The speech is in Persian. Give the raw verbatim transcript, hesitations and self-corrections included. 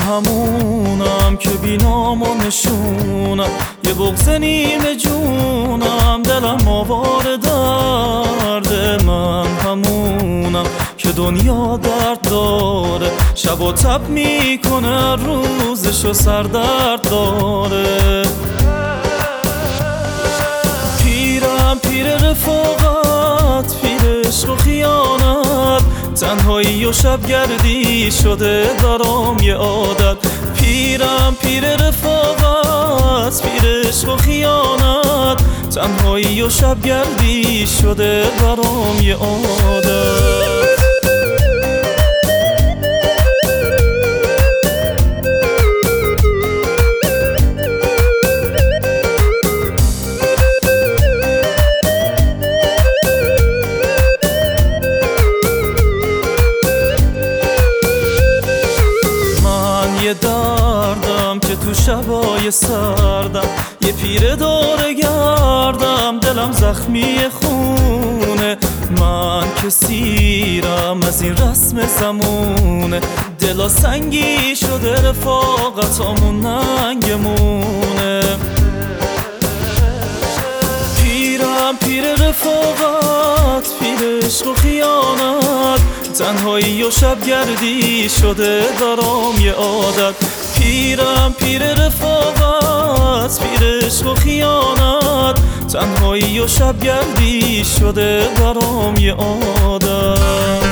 همونم که بینام و نشونم، یه بغض نیمه جونم، دلم آوار درد. من همونم که دنیا درد داره، شب و تب میکنه روزشو سردرد داره. پیرم پیر رفاقت، پیر عشق و خیانت، تنهایی و شبگردی شده درام یه عادت. پیرم پیر رفاقت، پیر عشق و خیانت، تنهایی و شبگردی شده درام یه عادت. یه دردم که تو شبای سردم، یه پیر دور گردم، دلم زخمی خونه. من که سیرم از این رسم زمونه، دلا سنگی شده رفاقتامون ننگمونه. پیرم پیر رفاقت، پیر عشق و خیانت، تنهایی و شبگردی شده درام یه عادت. پیرم پیر رفاقت، پیر عشق و خیانت، تنهایی و شبگردی شده درام یه عادت.